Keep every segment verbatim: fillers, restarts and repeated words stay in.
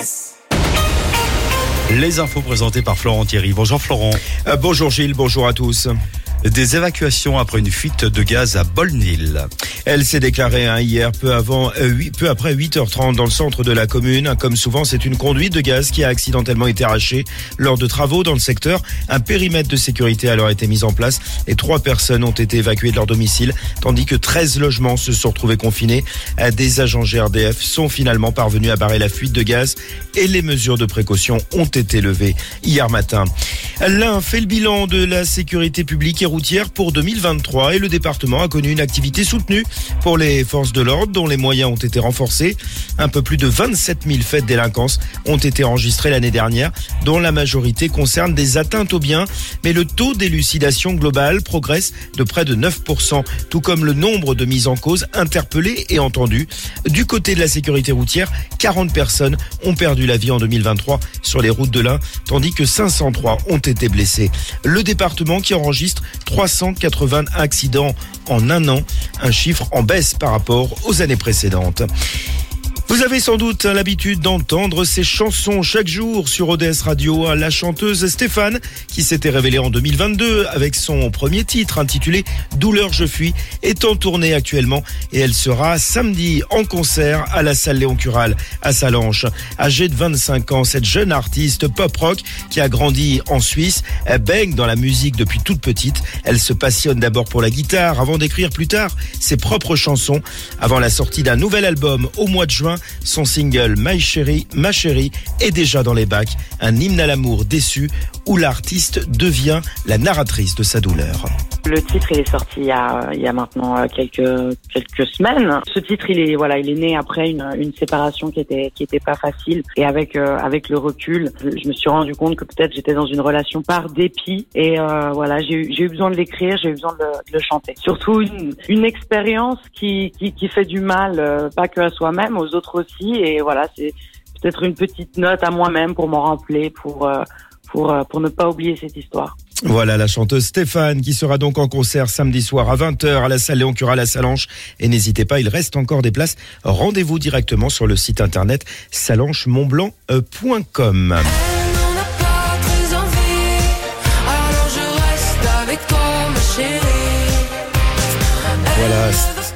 S. Les infos présentées par Florent Thierry. Bonjour Florent. Euh, bonjour Gilles, bonjour à tous. Des évacuations après une fuite de gaz à Bolnil. Elle s'est déclarée hein, hier peu avant, euh, huit, peu après huit heures trente dans le centre de la commune. Comme souvent, c'est une conduite de gaz qui a accidentellement été arrachée lors de travaux dans le secteur. Un périmètre de sécurité a alors été mis en place et trois personnes ont été évacuées de leur domicile, tandis que treize logements se sont retrouvés confinés. Des agents G R D F sont finalement parvenus à barrer la fuite de gaz et les mesures de précaution ont été levées hier matin. L'Ain fait le bilan de la sécurité publique et routière pour deux mille vingt-trois et le département a connu une activité soutenue pour les forces de l'ordre dont les moyens ont été renforcés. Un peu plus de vingt-sept mille faits de délinquance ont été enregistrés l'année dernière, dont la majorité concerne des atteintes aux biens. Mais le taux d'élucidation global progresse de près de neuf pour cent, tout comme le nombre de mises en cause interpellées et entendues. Du côté de la sécurité routière, quarante personnes ont perdu la vie en deux mille vingt-trois sur les routes de l'Ain, tandis que cinq cent trois ont été blessés. Le département qui enregistre trois cent quatre-vingts accidents en un an, un chiffre en baisse par rapport aux années précédentes. Vous avez sans doute l'habitude d'entendre ces chansons chaque jour sur O D S Radio. La chanteuse Stéphane, qui s'était révélée en deux mille vingt-deux avec son premier titre intitulé « Douleur je fuis », est en tournée actuellement et elle sera samedi en concert à la salle Léon Cural à Sallanches. Âgée de vingt-cinq ans, cette jeune artiste pop-rock qui a grandi en Suisse, elle baigne dans la musique depuis toute petite. Elle se passionne d'abord pour la guitare avant d'écrire plus tard ses propres chansons. Avant la sortie d'un nouvel album au mois de juin, son single My Chérie, Ma Chérie est déjà dans les bacs, un hymne à l'amour déçu où l'artiste devient la narratrice de sa douleur. Le titre, il est sorti il y a, il y a maintenant quelques quelques semaines. Ce titre, il est voilà, il est né après une, une séparation qui était qui était pas facile. Et avec euh, avec le recul, je me suis rendu compte que peut-être j'étais dans une relation par dépit. Et euh, voilà, j'ai eu j'ai eu besoin de l'écrire, j'ai eu besoin de le, de le chanter. Surtout une une expérience qui qui qui fait du mal, euh, pas que à soi-même, aux autres aussi. Et voilà, c'est peut-être une petite note à moi-même pour m'en rappeler, pour euh, pour pour ne pas oublier cette histoire. Voilà la chanteuse Stéphane qui sera donc en concert samedi soir à vingt heures à la salle Léon Cural à Sallanches. Et n'hésitez pas, il reste encore des places. Rendez-vous directement sur le site internet sallanches montblanc point com. Voilà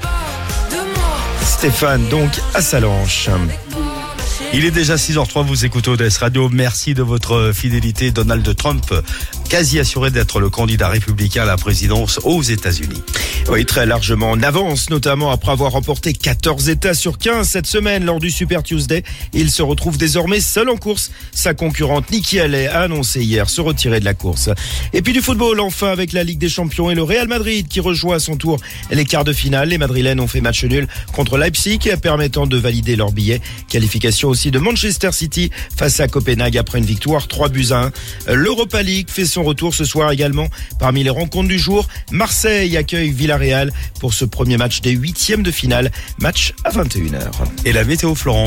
Stéphane donc à Sallanches. Il est déjà six heures trois, vous écoutez O D S Radio. Merci de votre fidélité. Donald Trump, quasi assuré d'être le candidat républicain à la présidence aux États-Unis. Oui, très largement en avance, notamment après avoir remporté quatorze États sur quinze cette semaine lors du Super Tuesday. Il se retrouve désormais seul en course. Sa concurrente Nikki Haley a annoncé hier se retirer de la course. Et puis du football, enfin, avec la Ligue des Champions et le Real Madrid qui rejoint à son tour les quarts de finale. Les Madrilènes ont fait match nul contre Leipzig, permettant de valider leur billet. Qualification aussi de Manchester City face à Copenhague après une victoire trois buts à un. L'Europa League fait son retour ce soir également. Parmi les rencontres du jour, Marseille accueille Villarreal pour ce premier match des huitièmes de finale. Match à vingt et une heures. Et la météo, Florent.